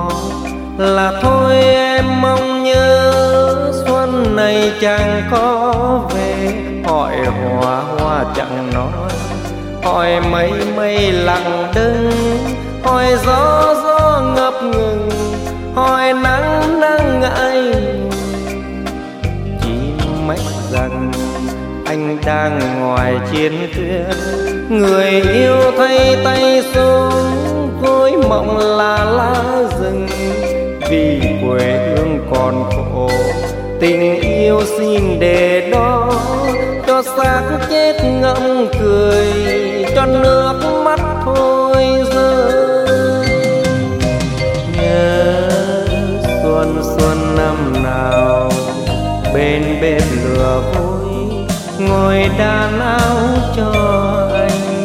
là thôi em mong nhớ xuân này chẳng có về. Hỏi hoa hoa chẳng nói, hỏi mây mây lặng đứng, hỏi gió gió ngập ngừng, hỏi nắng nắng ngại ngùng. Chỉ mách rằng anh đang ngoài chiến tuyến, người yêu thay tay xuống gối mộng là lá rừng. Vì quê hương còn khổ, tình yêu xin để đó, cho xác chết ngậm cười, cho nước mắt thôi rơi. Nhớ xuân xuân năm nào bên bếp lửa vui, ngồi đan áo cho anh.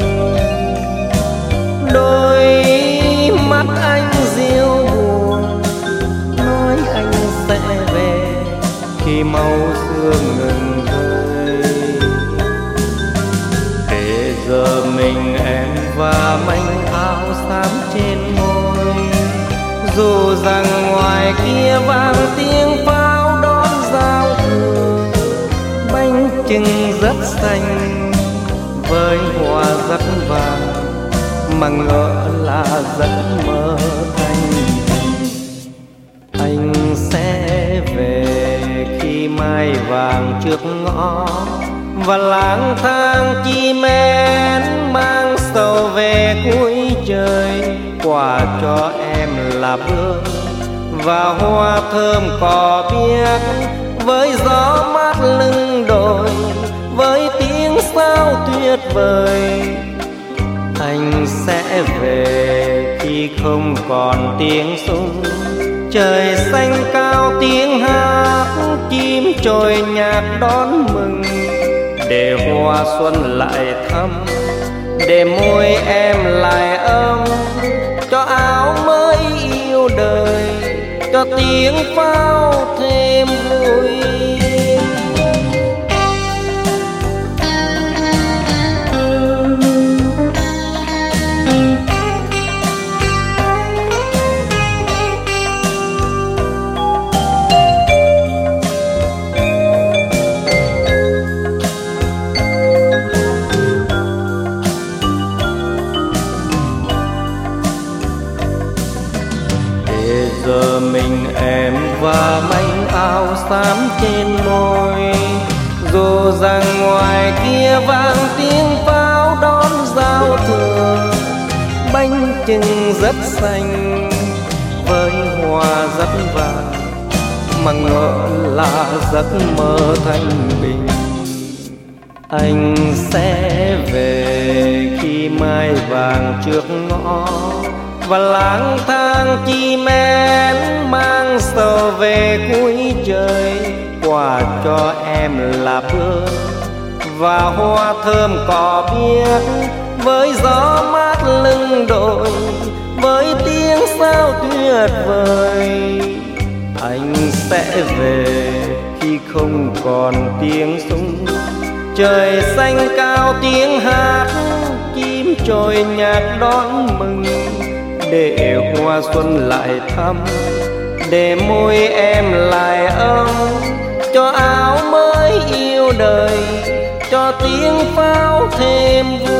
Đôi mắt anh diêu buồn, nói anh sẽ về khi màu sương ngừng rơi. Để giờ mình em và manh áo xám trên môi, dù rằng ngoài kia vang tiếng pháo đón giao thừa. Bánh chưng rất xanh với hoa rất vàng, mà ngỡ là giấc mơ thanh. Anh sẽ về khi mai vàng trước ngõ, và lang thang chim én mang sầu về cuối trời. Quà cho em là bướm và hoa thơm cỏ biếc, với gió mát lưng đồi, với tiếng sao tuyệt vời. Anh sẽ về khi không còn tiếng súng, trời xanh cao tiếng hát, chim chồi nhạc đón mừng. Để hoa xuân lại thắm, để môi em lại ấm, cho áo mới yêu đời, cho tiếng pháo thêm vui. Giờ mình em và manh áo xám trên môi, dù rằng ngoài kia vang tiếng pháo đón giao thừa. Bánh chưng rất xanh với hoa rất vàng, mà ngỡ là giấc mơ thanh bình. Anh sẽ về khi mai vàng trước ngõ, và lang thang chim én mang sầu về cuối trời. Quà cho em là bướm và hoa thơm cỏ biếc, với gió mát lưng đồi, với tiếng sao tuyệt vời. Anh sẽ về khi không còn tiếng súng, trời xanh cao tiếng hát, chim chồi nhạc đón mừng. Để hoa xuân lại thắm, để môi em lại ấm, cho áo mới yêu đời, cho tiếng pháo thêm vui.